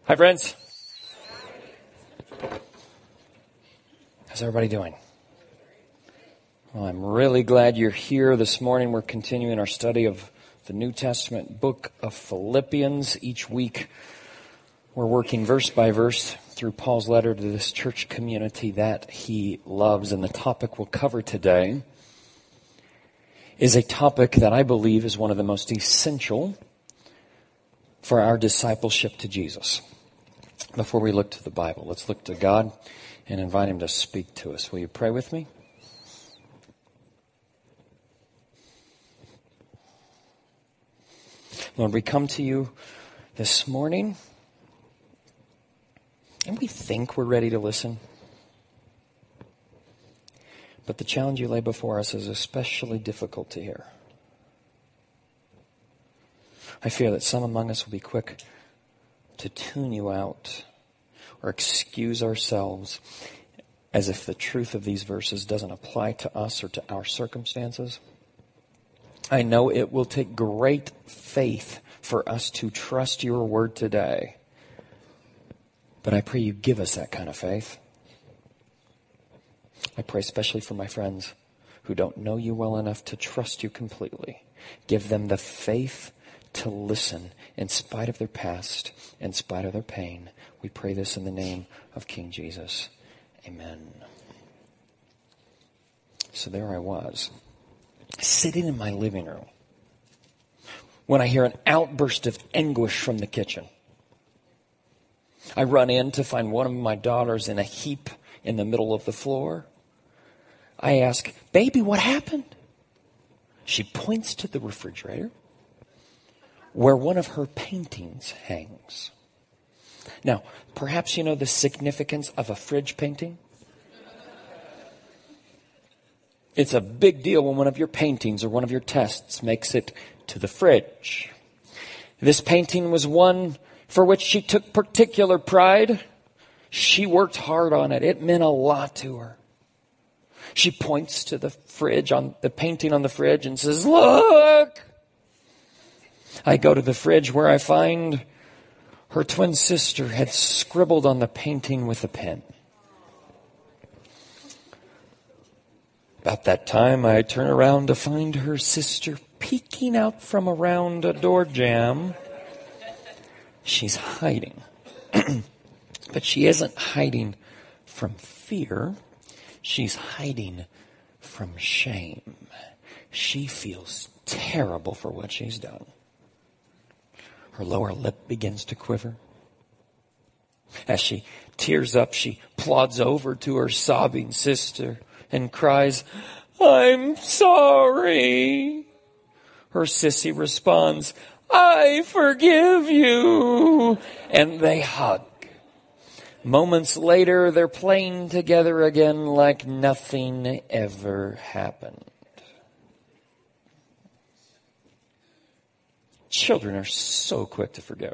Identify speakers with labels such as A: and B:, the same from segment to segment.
A: Hi, friends. How's everybody doing? Well, I'm really glad you're here this morning. We're continuing our study of the New Testament book of Philippians. Each week, we're working verse by verse through Paul's letter to this church community that he loves. And the topic we'll cover today is a topic that I believe is one of the most essential for our discipleship to Jesus. Before we look to the Bible, let's look to God and invite Him to speak to us. Will you pray with me? Lord, we come to you this morning, and we think we're ready to listen. But the challenge you lay before us is especially difficult to hear. I fear that some among us will be quick to tune you out or excuse ourselves as if the truth of these verses doesn't apply to us or to our circumstances. I know it will take great faith for us to trust your word today, but I pray you give us that kind of faith. I pray especially for my friends who don't know you well enough to trust you completely. Give them the faith to listen in spite of their past, in spite of their pain. We pray this in the name of King Jesus. Amen. So there I was, sitting in my living room, when I hear an outburst of anguish from the kitchen. I run in to find one of my daughters in a heap in the middle of the floor. I ask, "Baby, what happened?" She points to the refrigerator where one of her paintings hangs. Now, perhaps you know the significance of a fridge painting. It's a big deal when one of your paintings or one of your tests makes it to the fridge. This painting was one for which she took particular pride. She worked hard on it. It meant a lot to her. She points to the fridge, on the painting on the fridge, and says, "Look!" I go to the fridge where I find her twin sister had scribbled on the painting with a pen. About that time, I turn around to find her sister peeking out from around a door jamb. She's hiding. But she isn't hiding from fear. She's hiding from shame. She feels terrible for what she's done. Her lower lip begins to quiver. As she tears up, she plods over to her sobbing sister and cries, "I'm sorry." Her sissy responds, "I forgive you." And they hug. Moments later, they're playing together again like nothing ever happened. Children are so quick to forgive.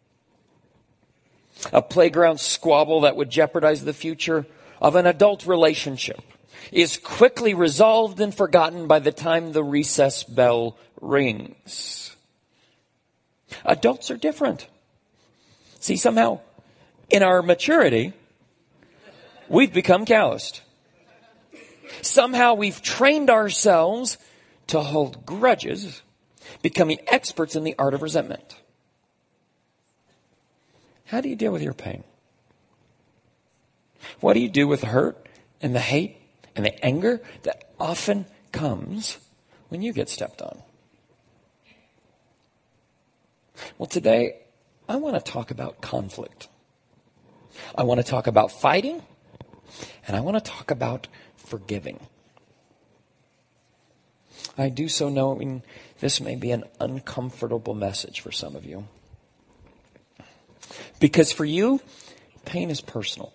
A: A playground squabble that would jeopardize the future of an adult relationship is quickly resolved and forgotten by the time the recess bell rings. Adults are different. See, somehow, in our maturity, we've become calloused. Somehow we've trained ourselves to hold grudges, becoming experts in the art of resentment. How do you deal with your pain? What do you do with the hurt and the hate and the anger that often comes when you get stepped on? Well, today, I want to talk about conflict. I want to talk about fighting, and I want to talk about forgiving. I do so knowing this may be an uncomfortable message for some of you. Because for you, pain is personal.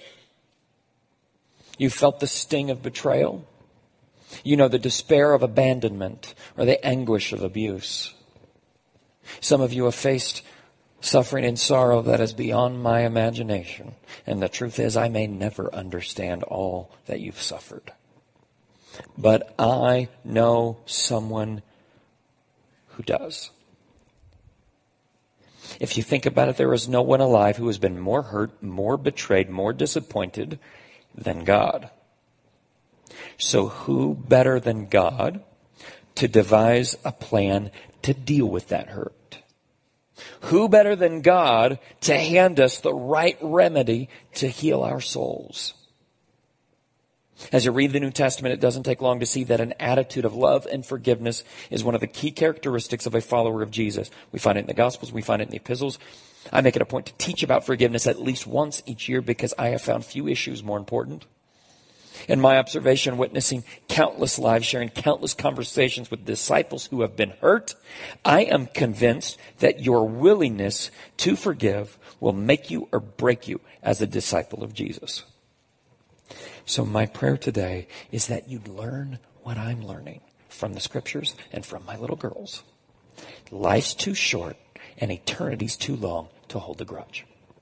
A: You felt the sting of betrayal. You know the despair of abandonment or the anguish of abuse. Some of you have faced suffering and sorrow that is beyond my imagination. And the truth is, I may never understand all that you've suffered. But I know someone who does. If you think about it, there is no one alive who has been more hurt, more betrayed, more disappointed than God. So who better than God to devise a plan to deal with that hurt? Who better than God to hand us the right remedy to heal our souls? As you read the New Testament, it doesn't take long to see that an attitude of love and forgiveness is one of the key characteristics of a follower of Jesus. We find it in the Gospels. We find it in the epistles. I make it a point to teach about forgiveness at least once each year because I have found few issues more important. In my observation, witnessing countless lives, sharing countless conversations with disciples who have been hurt, I am convinced that your willingness to forgive will make you or break you as a disciple of Jesus. So my prayer today is that you'd learn what I'm learning from the scriptures and from my little girls. Life's too short and eternity's too long to hold a grudge.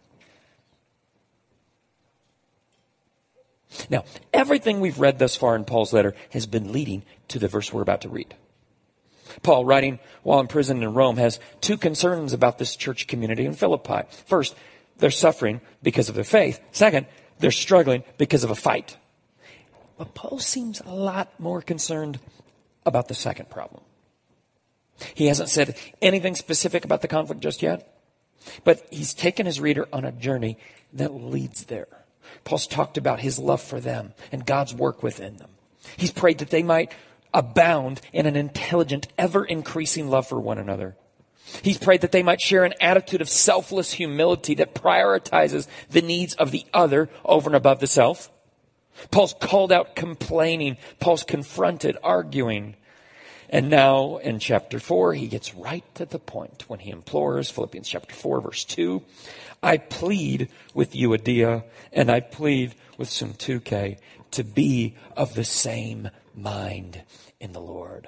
A: Now, everything we've read thus far in Paul's letter has been leading to the verse we're about to read. Paul, writing while imprisoned in Rome, has two concerns about this church community in Philippi. First, they're suffering because of their faith. Second, they're struggling because of a fight. But Paul seems a lot more concerned about the second problem. He hasn't said anything specific about the conflict just yet, but he's taken his reader on a journey that leads there. Paul's talked about his love for them and God's work within them. He's prayed that they might abound in an intelligent, ever-increasing love for one another. He's prayed that they might share an attitude of selfless humility that prioritizes the needs of the other over and above the self. Paul's called out complaining. Paul's confronted arguing. And now in chapter 4, he gets right to the point when he implores, Philippians chapter 4, verse 2, I plead with Euodia and I plead with Syntyche to be of the same mind in the Lord.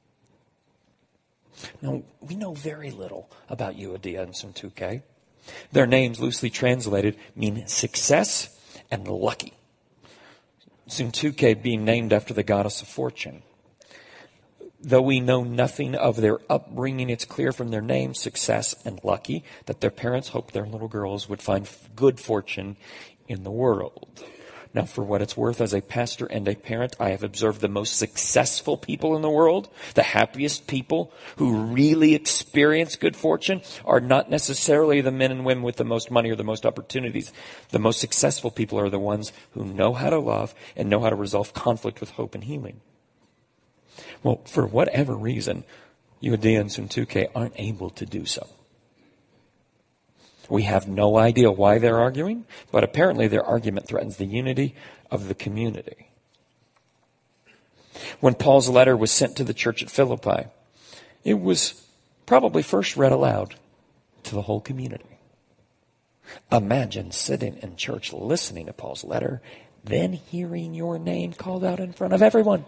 A: Now, we know very little about Euodia and Syntyche. Their names, loosely translated, mean success and lucky. Syntyche being named after the goddess of fortune. Though we know nothing of their upbringing, it's clear from their names, success and lucky, that their parents hoped their little girls would find good fortune in the world. Now, for what it's worth, as a pastor and a parent, I have observed the most successful people in the world, the happiest people who really experience good fortune, are not necessarily the men and women with the most money or the most opportunities. The most successful people are the ones who know how to love and know how to resolve conflict with hope and healing. Well, for whatever reason, Euodia and Syntyche aren't able to do so. We have no idea why they're arguing, but apparently their argument threatens the unity of the community. When Paul's letter was sent to the church at Philippi, it was probably first read aloud to the whole community. Imagine sitting in church listening to Paul's letter, then hearing your name called out in front of everyone.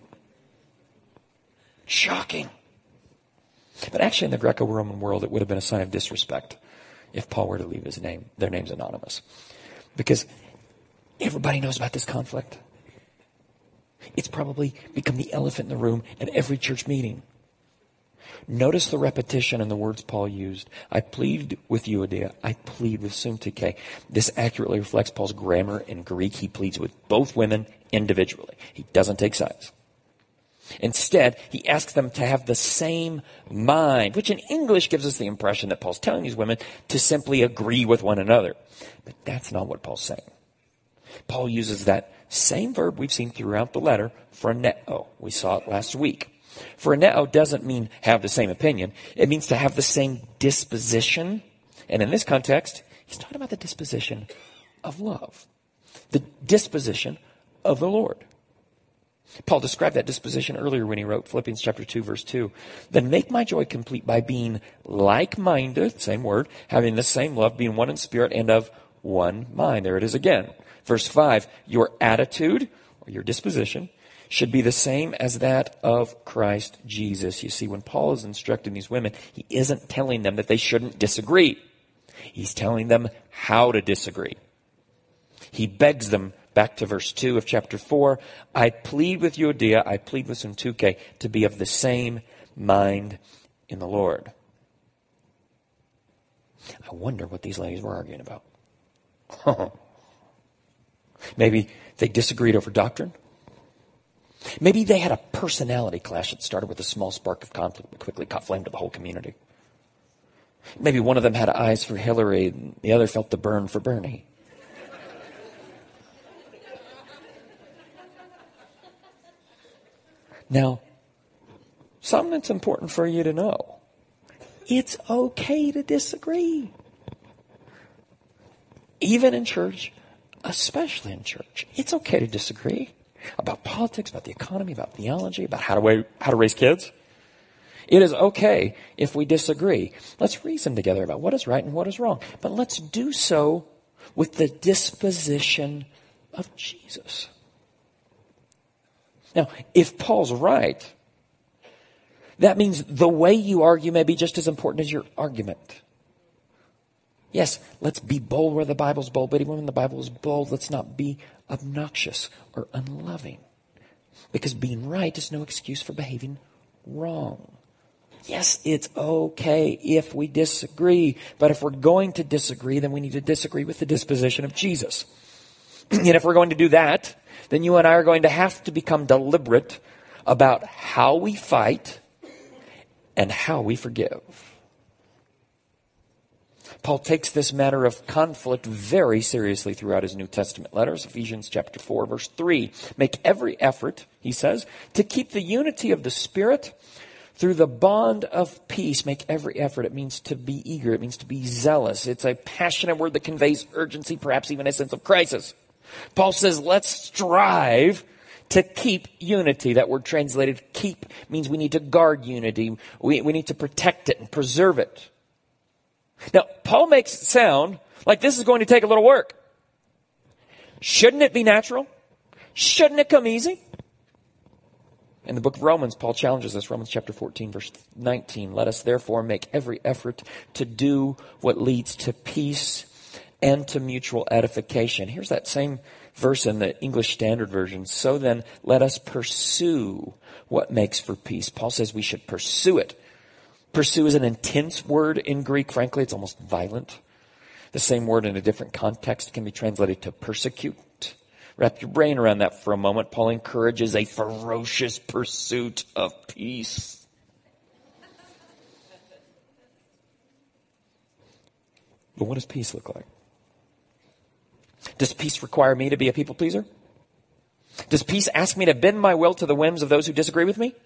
A: Shocking. But actually in the Greco-Roman world, it would have been a sign of disrespect if Paul were to leave their names anonymous. Because everybody knows about this conflict. It's probably become the elephant in the room at every church meeting. Notice the repetition in the words Paul used. I plead with Euodia. I plead with Syntyche. This accurately reflects Paul's grammar in Greek. He pleads with both women individually. He doesn't take sides. Instead, he asks them to have the same mind, which in English gives us the impression that Paul's telling these women to simply agree with one another. But that's not what Paul's saying. Paul uses that same verb we've seen throughout the letter, phroneo. We saw it last week. Phroneo doesn't mean have the same opinion. It means to have the same disposition. And in this context, he's talking about the disposition of love. The disposition of the Lord. Paul described that disposition earlier when he wrote Philippians chapter 2, verse 2. Then make my joy complete by being like-minded, same word, having the same love, being one in spirit and of one mind. There it is again. Verse 5, your attitude or your disposition should be the same as that of Christ Jesus. You see, when Paul is instructing these women, he isn't telling them that they shouldn't disagree. He's telling them how to disagree. He begs them, back to verse 2 of chapter 4, I plead with Euodia, I plead with Syntyche to be of the same mind in the Lord. I wonder what these ladies were arguing about. Maybe they disagreed over doctrine. Maybe they had a personality clash that started with a small spark of conflict but quickly caught flame to the whole community. Maybe one of them had eyes for Hillary and the other felt the burn for Bernie. Now, something that's important for you to know. It's okay to disagree. Even in church, especially in church, it's okay to disagree about politics, about the economy, about theology, about how to raise kids. It is okay if we disagree. Let's reason together about what is right and what is wrong. But let's do so with the disposition of Jesus. Now, if Paul's right, that means the way you argue may be just as important as your argument. Yes, let's be bold where the Bible's bold, but even when the Bible is bold, let's not be obnoxious or unloving. Because being right is no excuse for behaving wrong. Yes, it's okay if we disagree, but if we're going to disagree, then we need to disagree with the disposition of Jesus. And if we're going to do that, then you and I are going to have to become deliberate about how we fight and how we forgive. Paul takes this matter of conflict very seriously throughout his New Testament letters. Ephesians chapter 4, verse 3. Make every effort, he says, to keep the unity of the Spirit through the bond of peace. Make every effort. It means to be eager. It means to be zealous. It's a passionate word that conveys urgency, perhaps even a sense of crisis. Paul says, let's strive to keep unity. That word translated keep means we need to guard unity. We need to protect it and preserve it. Now, Paul makes it sound like this is going to take a little work. Shouldn't it be natural? Shouldn't it come easy? In the book of Romans, Paul challenges us. Romans chapter 14, verse 19. Let us therefore make every effort to do what leads to peace and to mutual edification. Here's that same verse in the English Standard Version. So then, let us pursue what makes for peace. Paul says we should pursue it. Pursue is an intense word in Greek. Frankly, it's almost violent. The same word in a different context can be translated to persecute. Wrap your brain around that for a moment. Paul encourages a ferocious pursuit of peace. But what does peace look like? Does peace require me to be a people pleaser? Does peace ask me to bend my will to the whims of those who disagree with me?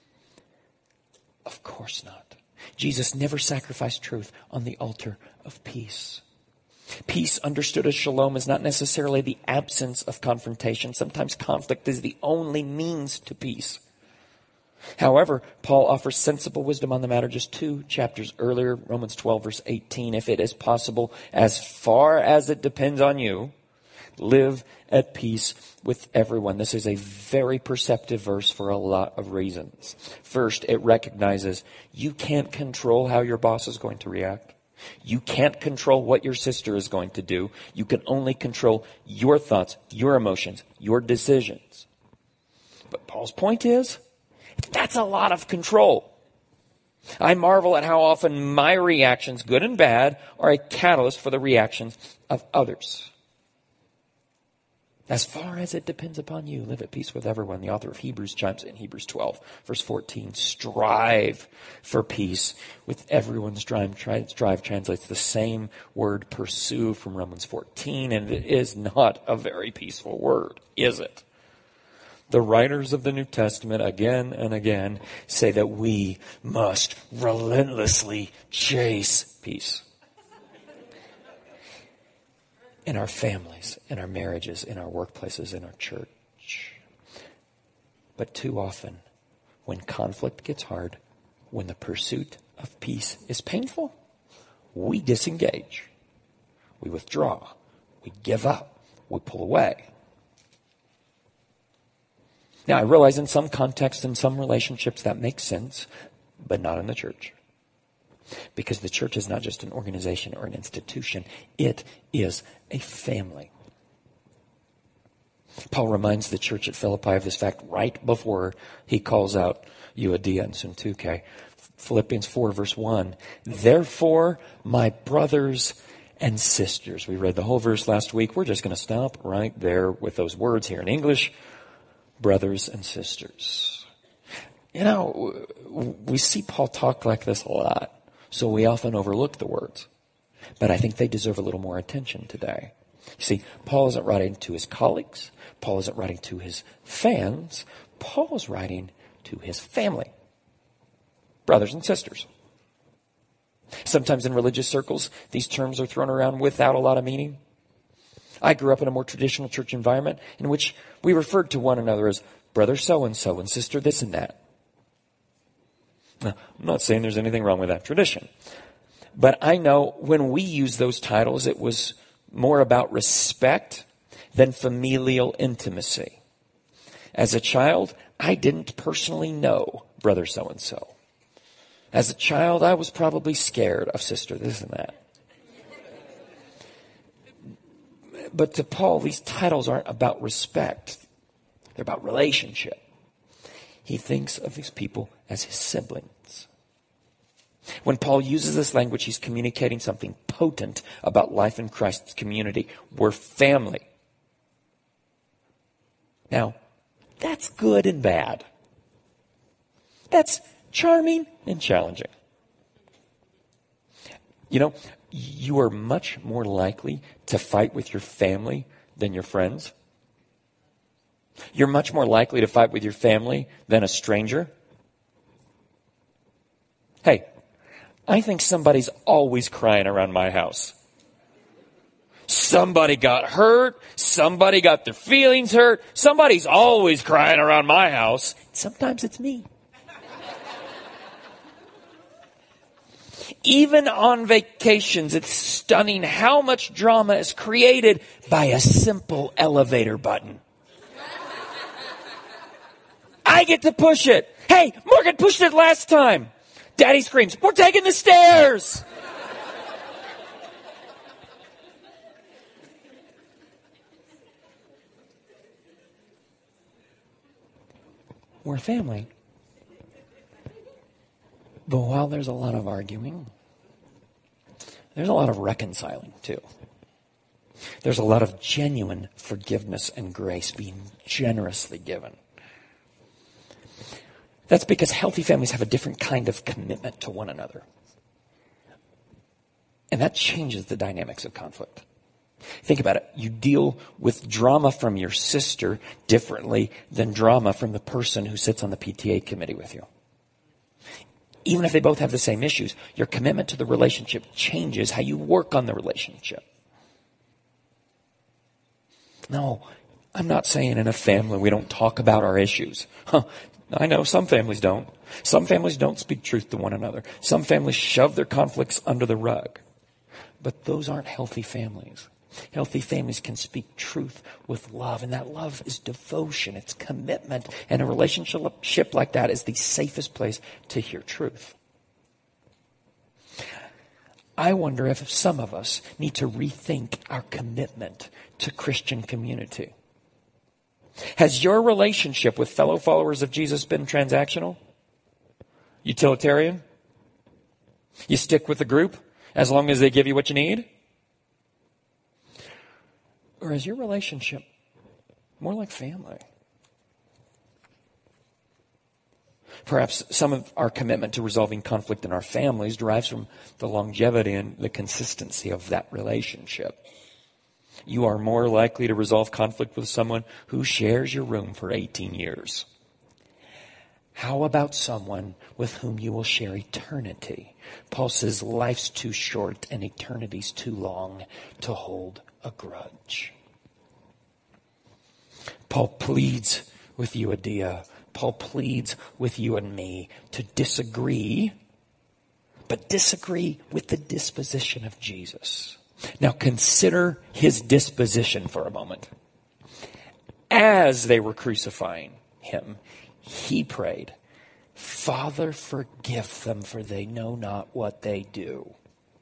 A: Of course not. Jesus never sacrificed truth on the altar of peace. Peace, understood as shalom, is not necessarily the absence of confrontation. Sometimes conflict is the only means to peace. However, Paul offers sensible wisdom on the matter just 2 chapters earlier, Romans 12, verse 18. If it is possible, as far as it depends on you, live at peace with everyone. This is a very perceptive verse for a lot of reasons. First, it recognizes you can't control how your boss is going to react. You can't control what your sister is going to do. You can only control your thoughts, your emotions, your decisions. But Paul's point is, that's a lot of control. I marvel at how often my reactions, good and bad, are a catalyst for the reactions of others. As far as it depends upon you, live at peace with everyone. The author of Hebrews chimes in Hebrews 12, verse 14. Strive for peace with everyone. Strive translates the same word pursue from Romans 14, and it is not a very peaceful word, is it? The writers of the New Testament again and again say that we must relentlessly chase peace. In our families, in our marriages, in our workplaces, in our church. But too often, when conflict gets hard, when the pursuit of peace is painful, we disengage. We withdraw. We give up. We pull away. Now, I realize in some contexts, in some relationships, that makes sense, but not in the church. Because the church is not just an organization or an institution. It is a family. Paul reminds the church at Philippi of this fact right before he calls out Euodia and Syntyche Philippians 4, verse 1. Therefore, my brothers and sisters. We read the whole verse last week. We're just going to stop right there with those words here in English. Brothers and sisters. You know, we see Paul talk like this a lot, so we often overlook the words. But I think they deserve a little more attention today. You see, Paul isn't writing to his colleagues. Paul isn't writing to his fans. Paul is writing to his family. Brothers and sisters. Sometimes in religious circles, these terms are thrown around without a lot of meaning. I grew up in a more traditional church environment in which we referred to one another as brother so-and-so and sister this and that. Now, I'm not saying there's anything wrong with that tradition. But I know when we used those titles, it was more about respect than familial intimacy. As a child, I didn't personally know brother so-and-so. As a child, I was probably scared of sister this and that. But to Paul, these titles aren't about respect. They're about relationship. He thinks of these people as his siblings. When Paul uses this language, he's communicating something potent about life in Christ's community. We're family. Now, that's good and bad. That's charming and challenging. You know, you are much more likely to fight with your family than your friends. You're much more likely to fight with your family than a stranger. Hey, I think somebody's always crying around my house. Somebody got hurt. Somebody got their feelings hurt. Somebody's always crying around my house. Sometimes it's me. Even on vacations, it's stunning how much drama is created by a simple elevator button. I get to push it. Hey, Morgan pushed it last time. Daddy screams, we're taking the stairs. We're family. But while there's a lot of arguing, there's a lot of reconciling too. There's a lot of genuine forgiveness and grace being generously given. That's because healthy families have a different kind of commitment to one another. And that changes the dynamics of conflict. Think about it. You deal with drama from your sister differently than drama from the person who sits on the PTA committee with you. Even if they both have the same issues, your commitment to the relationship changes how you work on the relationship. No, I'm not saying in a family we don't talk about our issues. I know some families don't. Some families don't speak truth to one another. Some families shove their conflicts under the rug. But those aren't healthy families. Healthy families can speak truth with love, and that love is devotion, it's commitment, and a relationship like that is the safest place to hear truth. I wonder if some of us need to rethink our commitment to Christian community. Has your relationship with fellow followers of Jesus been transactional? Utilitarian? You stick with the group as long as they give you what you need? Or is your relationship more like family? Perhaps some of our commitment to resolving conflict in our families derives from the longevity and the consistency of that relationship. You are more likely to resolve conflict with someone who shares your room for 18 years. How about someone with whom you will share eternity? Paul says life's too short and eternity's too long to hold a grudge. Paul pleads with you, Adia. Paul pleads with you and me to disagree, but disagree with the disposition of Jesus. Now consider his disposition for a moment. As they were crucifying him, he prayed, Father, forgive them, for they know not what they do.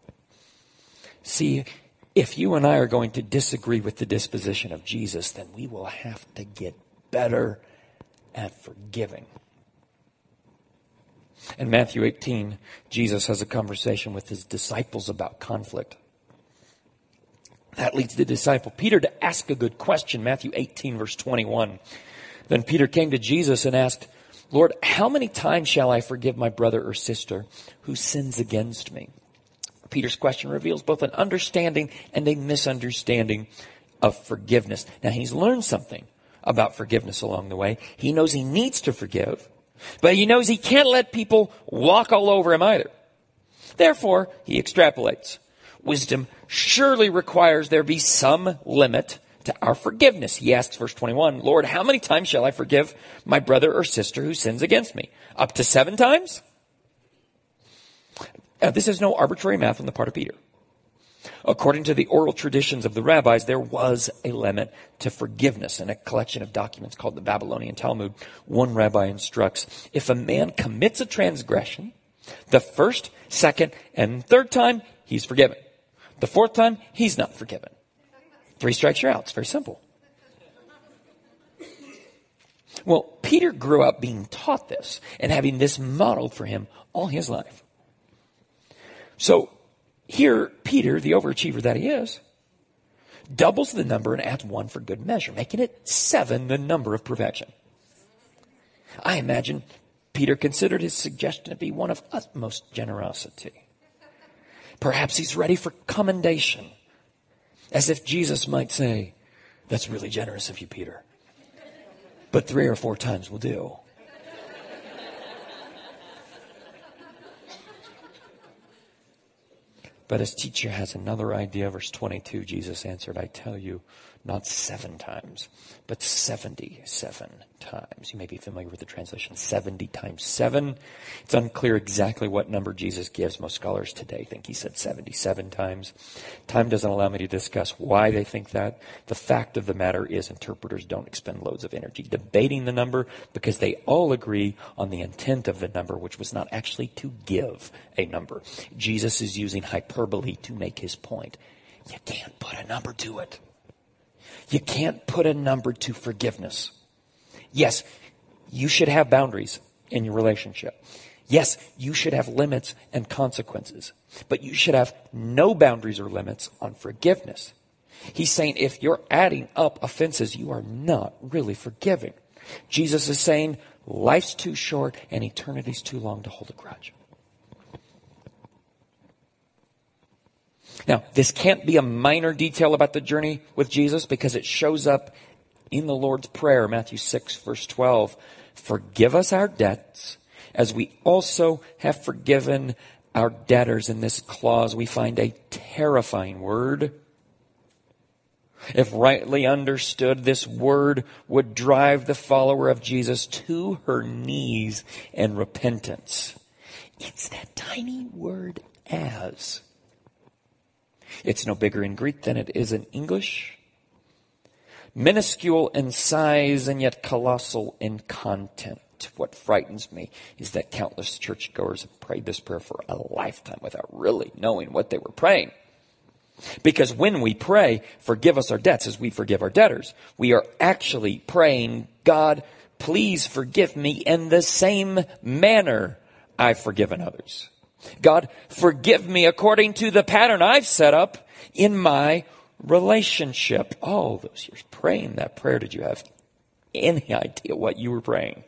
A: See, if you and I are going to disagree with the disposition of Jesus, then we will have to get better at forgiving. In Matthew 18, Jesus has a conversation with his disciples about conflict. That leads the disciple Peter to ask a good question. Matthew 18, verse 21. Then Peter came to Jesus and asked, Lord, how many times shall I forgive my brother or sister who sins against me? Peter's question reveals both an understanding and a misunderstanding of forgiveness. Now, he's learned something about forgiveness along the way. He knows he needs to forgive, but he knows he can't let people walk all over him either. Therefore, he extrapolates. Wisdom surely requires there be some limit to our forgiveness. He asks, verse 21, Lord, how many times shall I forgive my brother or sister who sins against me? Up to 7 times? This is no arbitrary math on the part of Peter. According to the oral traditions of the rabbis, there was a limit to forgiveness. In a collection of documents called the Babylonian Talmud, one rabbi instructs, if a man commits a transgression, the first, second, and third time, he's forgiven. The fourth time, he's not forgiven. 3 strikes, you're out. It's very simple. Well, Peter grew up being taught this and having this modeled for him all his life. So here, Peter, the overachiever that he is, doubles the number and adds 1 for good measure, making it 7, the number of perfection. I imagine Peter considered his suggestion to be one of utmost generosity. Perhaps he's ready for commendation, as if Jesus might say, that's really generous of you, Peter. But 3 or 4 times will do. But his teacher has another idea. Verse 22, Jesus answered, I tell you, not 7 times, but 77 times. You may be familiar with the translation, 70 times 7. It's unclear exactly what number Jesus gives. Most scholars today think he said 77 times. Time doesn't allow me to discuss why they think that. The fact of the matter is interpreters don't expend loads of energy debating the number because they all agree on the intent of the number, which was not actually to give a number. Jesus is using hyperbole to make his point. You can't put a number to it. You can't put a number to forgiveness. Yes, you should have boundaries in your relationship. Yes, you should have limits and consequences. But you should have no boundaries or limits on forgiveness. He's saying if you're adding up offenses, you are not really forgiving. Jesus is saying life's too short and eternity's too long to hold a grudge. Now, this can't be a minor detail about the journey with Jesus because it shows up in the Lord's Prayer, Matthew 6, verse 12. Forgive us our debts as we also have forgiven our debtors. In this clause, we find a terrifying word. If rightly understood, this word would drive the follower of Jesus to her knees in repentance. It's that tiny word as. It's no bigger in Greek than it is in English. Minuscule in size and yet colossal in content. What frightens me is that countless churchgoers have prayed this prayer for a lifetime without really knowing what they were praying. Because when we pray, forgive us our debts as we forgive our debtors, we are actually praying, God, please forgive me in the same manner I've forgiven others. God, forgive me according to the pattern I've set up in my relationship. All those years praying that prayer, did you have any idea what you were praying?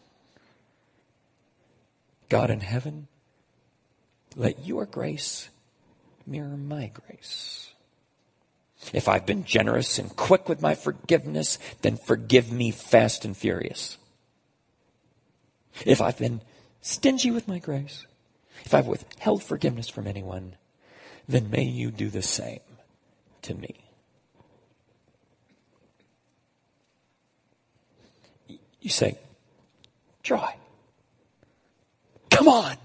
A: God in heaven, let your grace mirror my grace. If I've been generous and quick with my forgiveness, then forgive me fast and furious. If I've been stingy with my grace, if I've withheld forgiveness from anyone, then may you do the same to me. You say, Troy, come on.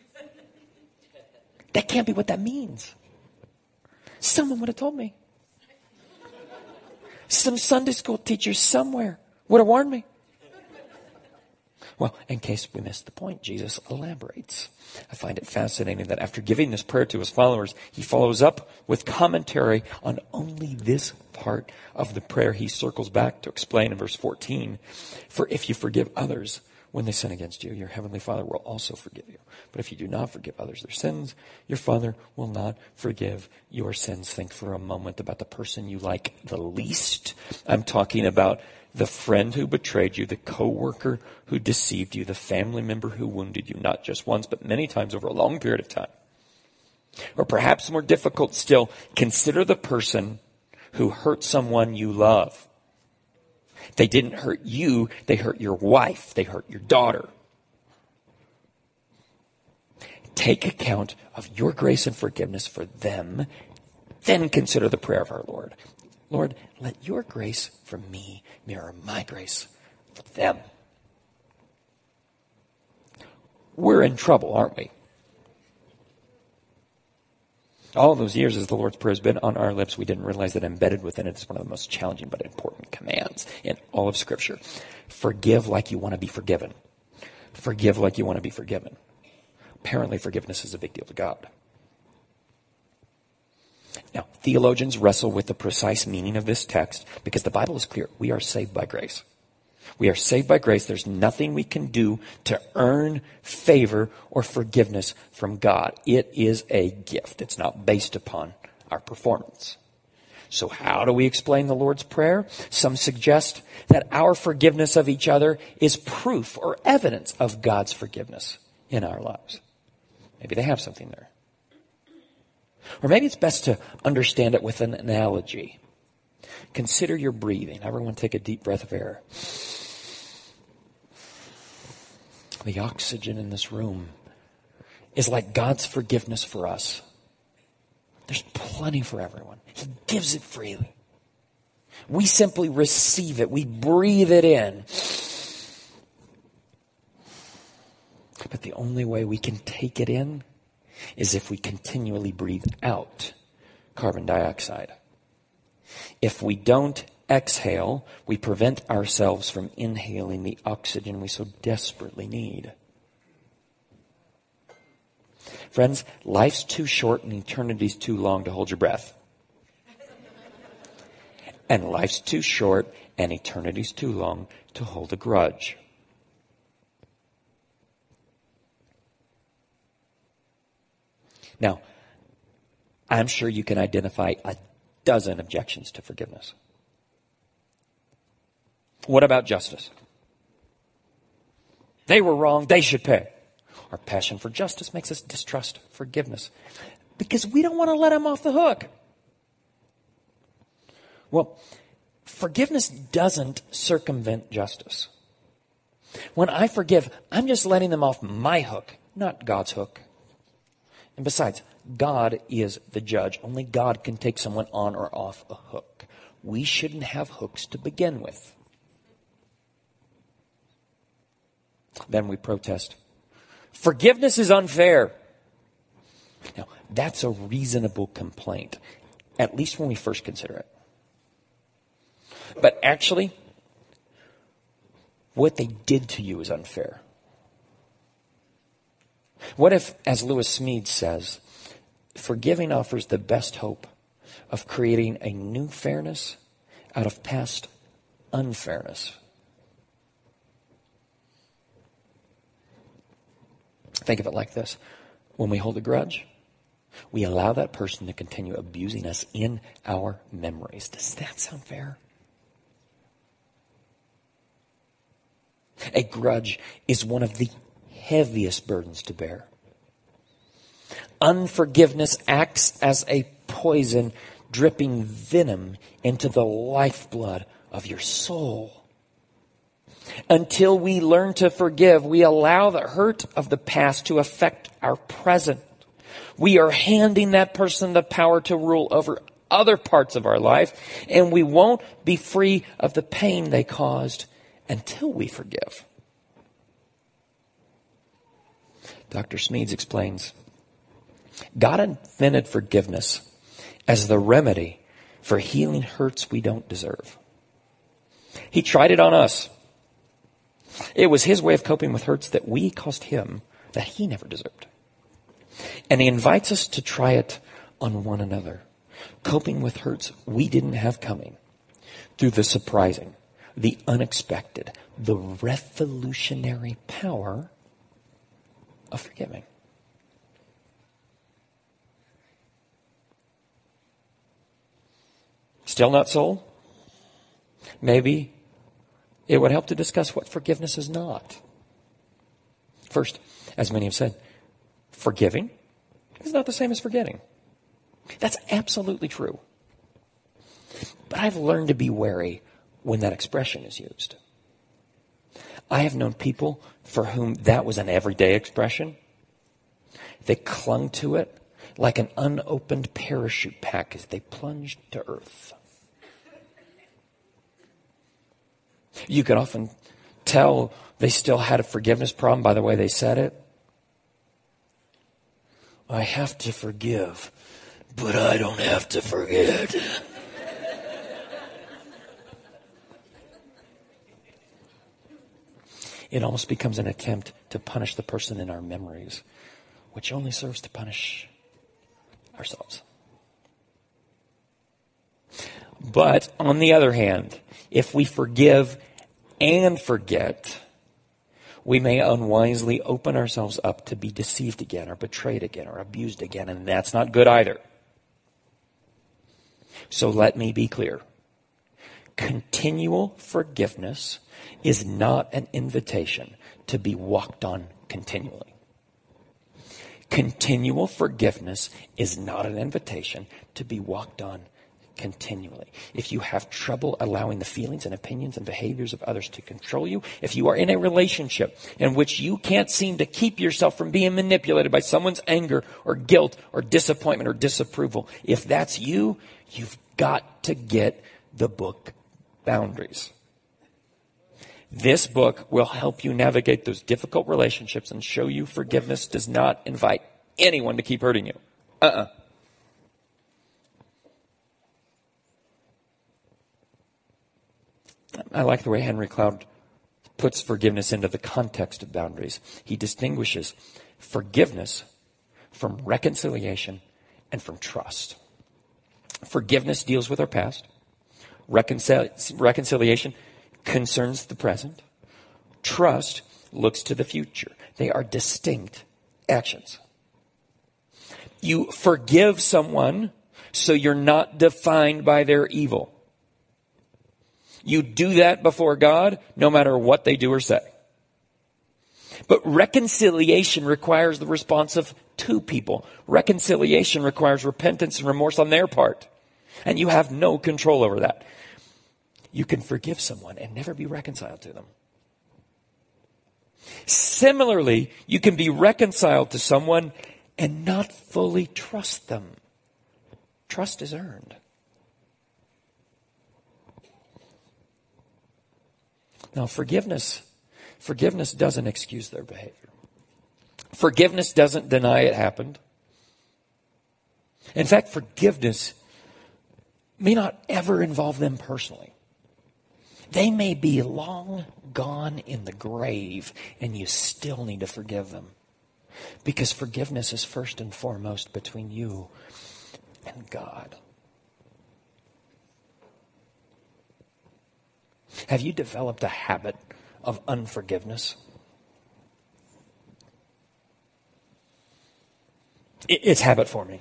A: That can't be what that means. Someone would have told me. Some Sunday school teacher somewhere would have warned me. Well, in case we missed the point, Jesus elaborates. I find it fascinating that after giving this prayer to his followers, he follows up with commentary on only this part of the prayer. He circles back to explain in verse 14, for if you forgive others when they sin against you, your heavenly Father will also forgive you. But if you do not forgive others their sins, your Father will not forgive your sins. Think for a moment about the person you like the least. I'm talking about the friend who betrayed you, the coworker who deceived you, the family member who wounded you, not just once, but many times over a long period of time. Or perhaps more difficult still, consider the person who hurt someone you love. They didn't hurt you, they hurt your wife, they hurt your daughter. Take account of your grace and forgiveness for them, then consider the prayer of our Lord. Lord, let your grace for me mirror my grace for them. We're in trouble, aren't we? All those years as the Lord's Prayer has been on our lips, we didn't realize that embedded within it is one of the most challenging but important commands in all of Scripture. Forgive like you want to be forgiven. Forgive like you want to be forgiven. Apparently, forgiveness is a big deal to God. Now, theologians wrestle with the precise meaning of this text because the Bible is clear. We are saved by grace. We are saved by grace. There's nothing we can do to earn favor or forgiveness from God. It is a gift. It's not based upon our performance. So how do we explain the Lord's Prayer? Some suggest that our forgiveness of each other is proof or evidence of God's forgiveness in our lives. Maybe they have something there. Or maybe it's best to understand it with an analogy. Consider your breathing. Everyone take a deep breath of air. The oxygen in this room is like God's forgiveness for us. There's plenty for everyone. He gives it freely. We simply receive it. We breathe it in. But the only way we can take it in is if we continually breathe out carbon dioxide. If we don't exhale, we prevent ourselves from inhaling the oxygen we so desperately need. Friends, life's too short and eternity's too long to hold your breath. And life's too short and eternity's too long to hold a grudge. Now, I'm sure you can identify a dozen objections to forgiveness. What about justice? They were wrong, they should pay. Our passion for justice makes us distrust forgiveness because we don't want to let them off the hook. Well, forgiveness doesn't circumvent justice. When I forgive, I'm just letting them off my hook, not God's hook. And besides, God is the judge. Only God can take someone on or off a hook. We shouldn't have hooks to begin with. Then we protest. Forgiveness is unfair. Now, that's a reasonable complaint, at least when we first consider it. But actually, what they did to you is unfair. What if, as Lewis Smedes says, forgiving offers the best hope of creating a new fairness out of past unfairness? Think of it like this. When we hold a grudge, we allow that person to continue abusing us in our memories. Does that sound fair? A grudge is one of the heaviest burdens to bear. Unforgiveness acts as a poison, dripping venom into the lifeblood of your soul. Until we learn to forgive, we allow the hurt of the past to affect our present. We are handing that person the power to rule over other parts of our life, and we won't be free of the pain they caused until we forgive. Dr. Smedes explains, God invented forgiveness as the remedy for healing hurts we don't deserve. He tried it on us. It was his way of coping with hurts that we caused him that he never deserved. And he invites us to try it on one another, coping with hurts we didn't have coming through the surprising, the unexpected, the revolutionary power of forgiving. Still not sold? Maybe it would help to discuss what forgiveness is not. First, as many have said, forgiving is not the same as forgetting. That's absolutely true. But I've learned to be wary when that expression is used. I have known people for whom that was an everyday expression. They clung to it like an unopened parachute pack as they plunged to earth. You could often tell they still had a forgiveness problem by the way they said it. I have to forgive, but I don't have to forget. It almost becomes an attempt to punish the person in our memories, which only serves to punish ourselves. But on the other hand, if we forgive and forget, we may unwisely open ourselves up to be deceived again or betrayed again or abused again, and that's not good either. So let me be clear. Continual forgiveness is not an invitation to be walked on continually. Continual forgiveness is not an invitation to be walked on continually. If you have trouble allowing the feelings and opinions and behaviors of others to control you, if you are in a relationship in which you can't seem to keep yourself from being manipulated by someone's anger or guilt or disappointment or disapproval, if that's you, you've got to get the book Boundaries. This book will help you navigate those difficult relationships and show you forgiveness does not invite anyone to keep hurting you. I like the way Henry Cloud puts forgiveness into the context of boundaries. He distinguishes forgiveness from reconciliation and from trust. Forgiveness deals with our past. Reconciliation concerns the present. Trust looks to the future. They are distinct actions. You forgive someone so you're not defined by their evil. You do that before God no matter what they do or say. But reconciliation requires the response of two people. Reconciliation requires repentance and remorse on their part. And you have no control over that. You can forgive someone and never be reconciled to them. Similarly, you can be reconciled to someone and not fully trust them. Trust is earned. Now, forgiveness doesn't excuse their behavior. Forgiveness doesn't deny it happened. In fact, forgiveness may not ever involve them personally. They may be long gone in the grave, and you still need to forgive them. Because forgiveness is first and foremost between you and God. Have you developed a habit of unforgiveness? It's habit forming.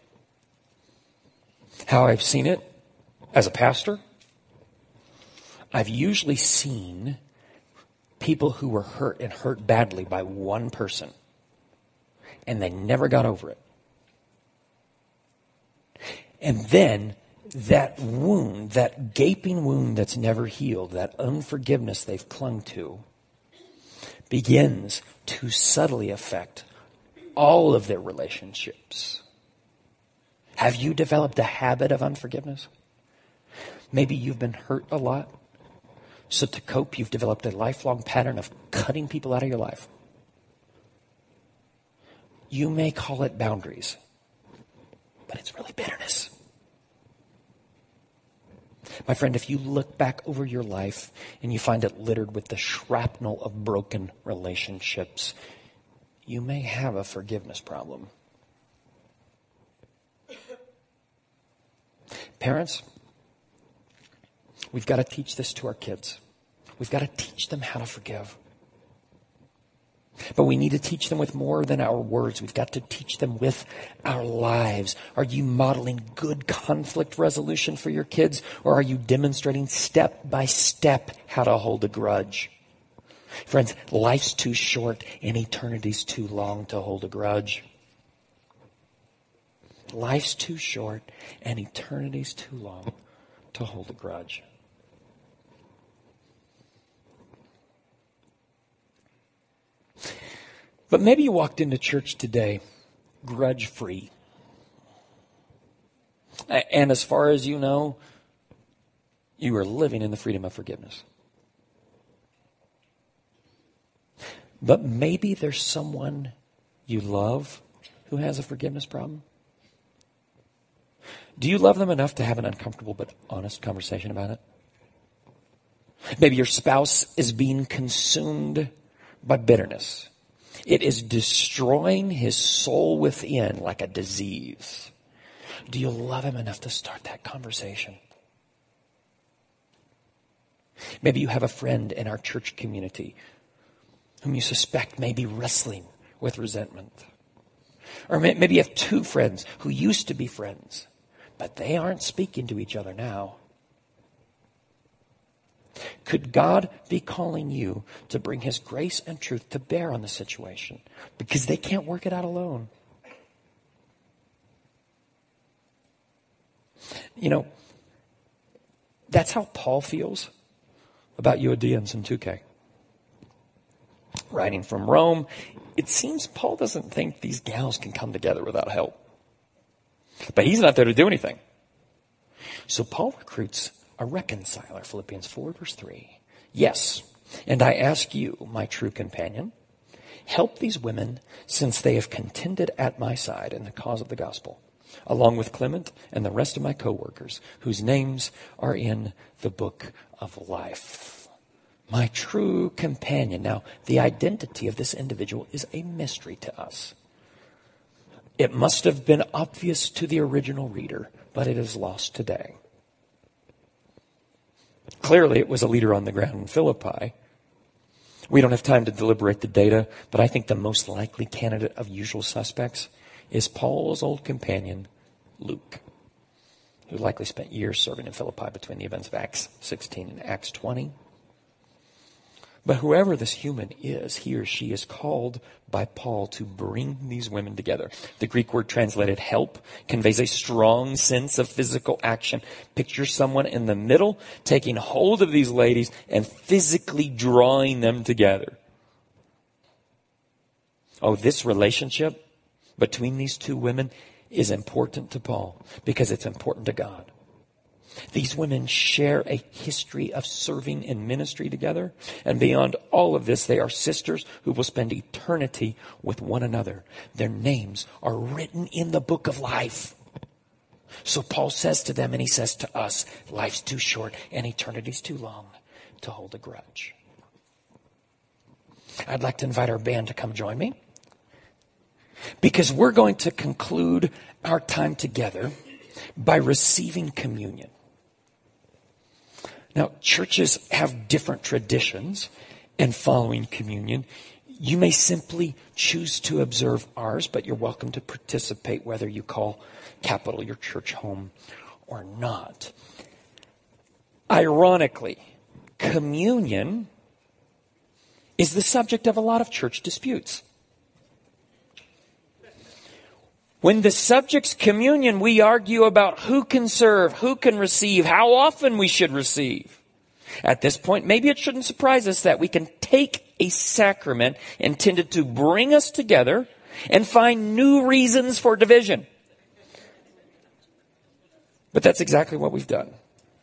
A: How I've seen it as a pastor, I've usually seen people who were hurt and hurt badly by one person, and they never got over it. And then that wound, that gaping wound that's never healed, that unforgiveness they've clung to, begins to subtly affect all of their relationships. Have you developed a habit of unforgiveness? Maybe you've been hurt a lot. So to cope, you've developed a lifelong pattern of cutting people out of your life. You may call it boundaries, but it's really bitterness. My friend, if you look back over your life and you find it littered with the shrapnel of broken relationships, you may have a forgiveness problem. Parents, we've got to teach this to our kids. We've got to teach them how to forgive. But we need to teach them with more than our words. We've got to teach them with our lives. Are you modeling good conflict resolution for your kids, or are you demonstrating step by step how to hold a grudge? Friends, life's too short and eternity's too long to hold a grudge. Life's too short and eternity's too long to hold a grudge. But maybe you walked into church today grudge-free. And as far as you know, you are living in the freedom of forgiveness. But maybe there's someone you love who has a forgiveness problem. Do you love them enough to have an uncomfortable but honest conversation about it? Maybe your spouse is being consumed by bitterness. It is destroying his soul within like a disease. Do you love him enough to start that conversation? Maybe you have a friend in our church community whom you suspect may be wrestling with resentment. Or maybe you have two friends who used to be friends, but they aren't speaking to each other now. Could God be calling you to bring His grace and truth to bear on the situation? Because they can't work it out alone. You know, that's how Paul feels about Euodia and Syntyche. Writing from Rome, it seems Paul doesn't think these gals can come together without help. But he's not there to do anything. So Paul recruits a reconciler, Philippians 4, verse 3. Yes, and I ask you, my true companion, help these women since they have contended at my side in the cause of the gospel, along with Clement and the rest of my co-workers, whose names are in the book of life. My true companion. Now, the identity of this individual is a mystery to us. It must have been obvious to the original reader, but it is lost today. Clearly, it was a leader on the ground in Philippi. We don't have time to deliberate the data, but I think the most likely candidate of usual suspects is Paul's old companion, Luke, who likely spent years serving in Philippi between the events of Acts 16 and Acts 20. But whoever this human is, he or she is called by Paul to bring these women together. The Greek word translated help conveys a strong sense of physical action. Picture someone in the middle taking hold of these ladies and physically drawing them together. Oh, this relationship between these two women is important to Paul because it's important to God. These women share a history of serving in ministry together. And beyond all of this, they are sisters who will spend eternity with one another. Their names are written in the book of life. So Paul says to them, and he says to us, life's too short and eternity's too long to hold a grudge. I'd like to invite our band to come join me, because we're going to conclude our time together by receiving communion. Now, churches have different traditions in following communion. You may simply choose to observe ours, but you're welcome to participate whether you call Capital your church home or not. Ironically, communion is the subject of a lot of church disputes. When the subject's communion, we argue about who can serve, who can receive, how often we should receive. At this point, maybe it shouldn't surprise us that we can take a sacrament intended to bring us together and find new reasons for division. But that's exactly what we've done.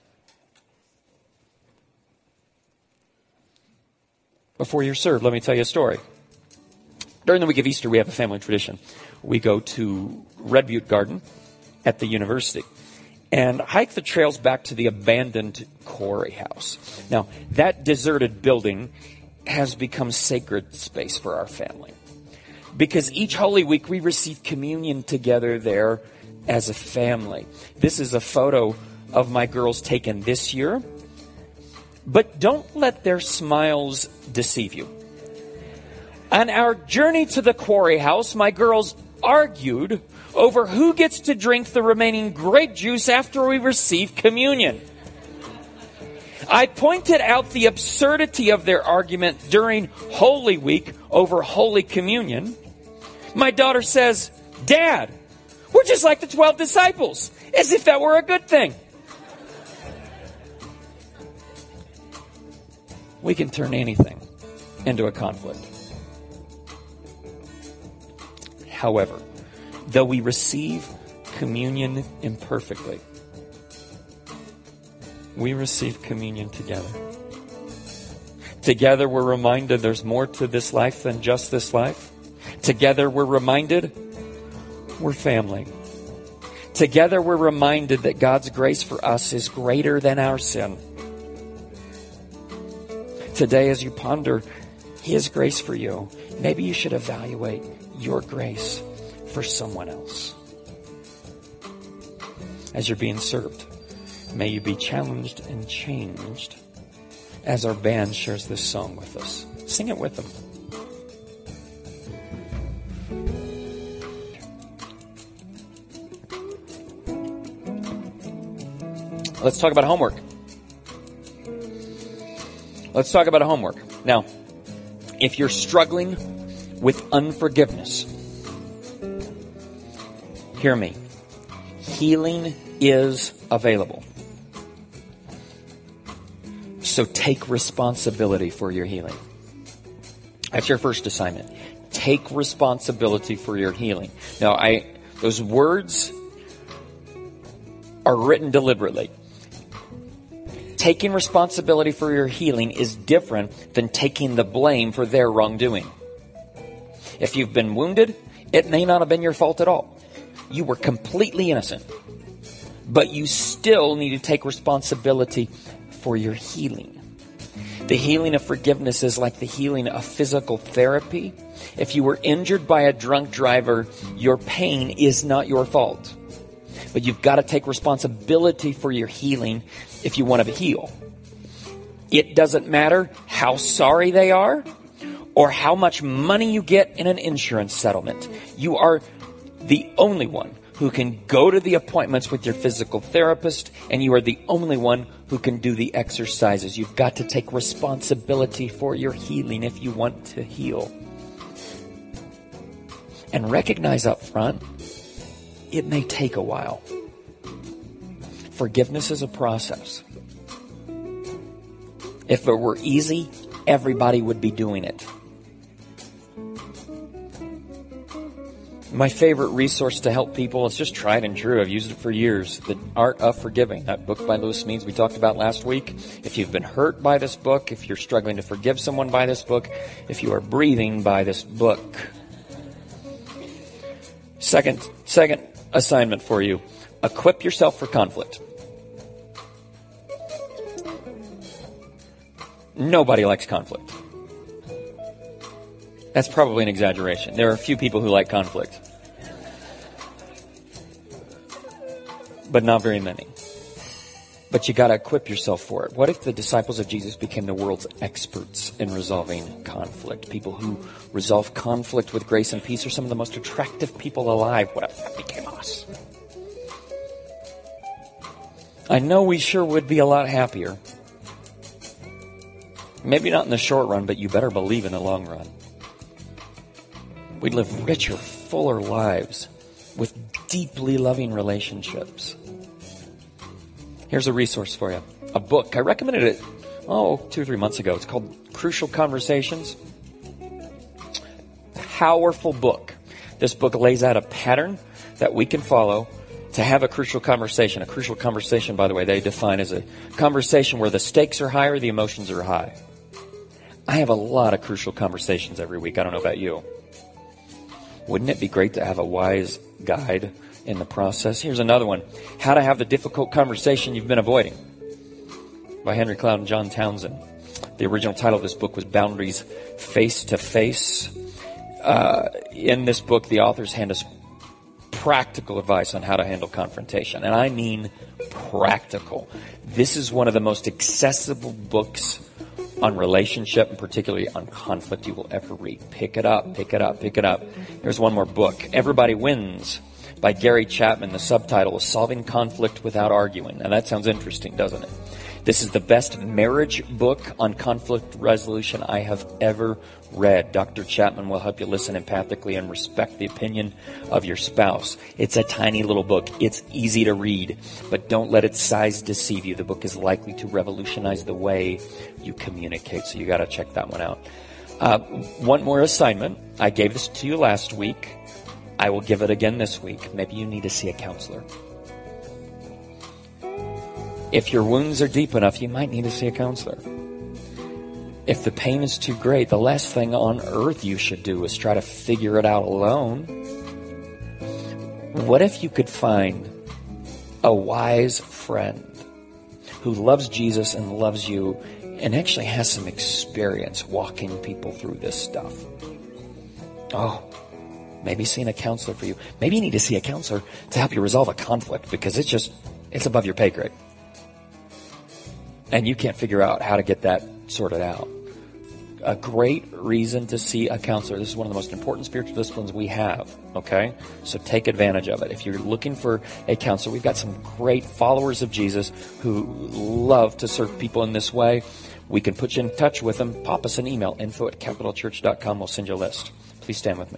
A: Before you're served, let me tell you a story. During the week of Easter, we have a family tradition. We go to Red Butte Garden at the university and hike the trails back to the abandoned quarry house. Now, that deserted building has become sacred space for our family, because each Holy Week we receive communion together there as a family. This is a photo of my girls taken this year. But don't let their smiles deceive you. On our journey to the quarry house, my girls argued over who gets to drink the remaining grape juice after we receive communion. I pointed out the absurdity of their argument during Holy Week over Holy Communion. My daughter says, "Dad, we're just like the 12 disciples," as if that were a good thing. We can turn anything into a conflict. However, though we receive communion imperfectly, we receive communion together. Together we're reminded there's more to this life than just this life. Together we're reminded we're family. Together we're reminded that God's grace for us is greater than our sin. Today, as you ponder His grace for you, maybe you should evaluate your grace for someone else. As you're being served, may you be challenged and changed as our band shares this song with us. Sing it with them. Let's talk about homework. Let's talk about homework. Now, if you're struggling with unforgiveness, hear me. Healing is available. So take responsibility for your healing. That's your first assignment. Take responsibility for your healing. Now, those words are written deliberately. Taking responsibility for your healing is different than taking the blame for their wrongdoing. If you've been wounded, it may not have been your fault at all. You were completely innocent. But you still need to take responsibility for your healing. The healing of forgiveness is like the healing of physical therapy. If you were injured by a drunk driver, your pain is not your fault. But you've got to take responsibility for your healing if you want to heal. It doesn't matter how sorry they are or how much money you get in an insurance settlement. You are the only one who can go to the appointments with your physical therapist, and you are the only one who can do the exercises. You've got to take responsibility for your healing if you want to heal. And recognize up front, it may take a while. Forgiveness is a process. If it were easy, everybody would be doing it. My favorite resource to help people, it's just tried and true. I've used it for years. The Art of Forgiving, that book by Lewis Means we talked about last week. If you've been hurt by this book, if you're struggling to forgive someone by this book, if you are breathing by this book. Second assignment for you. Equip yourself for conflict. Nobody likes conflict. That's probably an exaggeration. There are a few people who like conflict. But not very many. But you got to equip yourself for it. What if the disciples of Jesus became the world's experts in resolving conflict? People who resolve conflict with grace and peace are some of the most attractive people alive. What if that became us? I know we sure would be a lot happier. Maybe not in the short run, but you better believe in the long run. We'd live richer, fuller lives with deeply loving relationships. Here's a resource for you. A book. I recommended it, 2 or 3 months ago. It's called Crucial Conversations. Powerful book. This book lays out a pattern that we can follow to have a crucial conversation. A crucial conversation, by the way, they define as a conversation where the stakes are high or the emotions are high. I have a lot of crucial conversations every week. I don't know about you. Wouldn't it be great to have a wise guide in the process? Here's another one. How to Have the Difficult Conversation You've Been Avoiding by Henry Cloud and John Townsend. The original title of this book was Boundaries Face to Face. In this book, the authors hand us practical advice on how to handle confrontation. And I mean practical. This is one of the most accessible books on relationship and particularly on conflict you will ever read. Pick it up, pick it up, pick it up. Here's one more book, Everybody Wins by Gary Chapman. The subtitle is Solving Conflict Without Arguing. Now that sounds interesting, doesn't it? This is the best marriage book on conflict resolution I have ever read. Dr. Chapman will help you listen empathically and respect the opinion of your spouse. It's a tiny little book. It's easy to read, but don't let its size deceive you. The book is likely to revolutionize the way you communicate, so you got to check that one out. One more assignment. I gave this to you last week. I will give it again this week. Maybe you need to see a counselor. If your wounds are deep enough, you might need to see a counselor. If the pain is too great, the last thing on earth you should do is try to figure it out alone. What if you could find a wise friend who loves Jesus and loves you and actually has some experience walking people through this stuff? Oh, maybe seeing a counselor for you. Maybe you need to see a counselor to help you resolve a conflict because it's above your pay grade. And you can't figure out how to get that sorted out. A great reason to see a counselor. This is one of the most important spiritual disciplines we have, okay? So take advantage of it. If you're looking for a counselor, we've got some great followers of Jesus who love to serve people in this way. We can put you in touch with them. Pop us an email, info@capitalchurch.com. We'll send you a list. Please stand with me.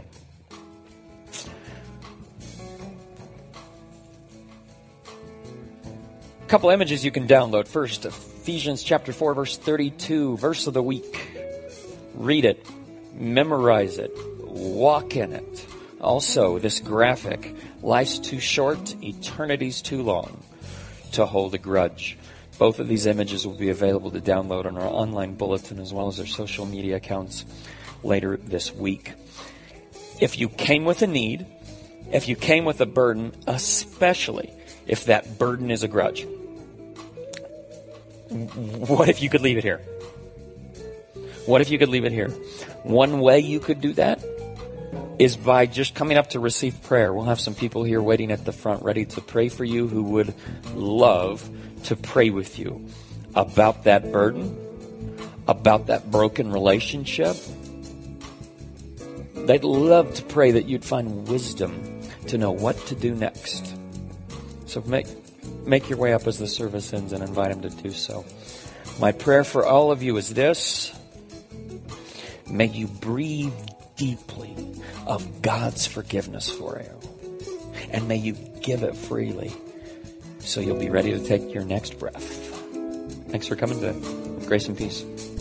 A: A couple images you can download. First, Ephesians chapter 4, verse 32, verse of the week. Read it, memorize it, walk in it. Also, this graphic, life's too short, eternity's too long to hold a grudge. Both of these images will be available to download on our online bulletin as well as our social media accounts later this week. If you came with a need, if you came with a burden, especially if that burden is a grudge, what if you could leave it here? What if you could leave it here? One way you could do that is by just coming up to receive prayer. We'll have some people here waiting at the front ready to pray for you who would love to pray with you about that burden, about that broken relationship. They'd love to pray that you'd find wisdom to know what to do next. So make your way up as the service ends and invite them to do so. My prayer for all of you is this. May you breathe deeply of God's forgiveness for you. And may you give it freely so you'll be ready to take your next breath. Thanks for coming today. Grace and peace.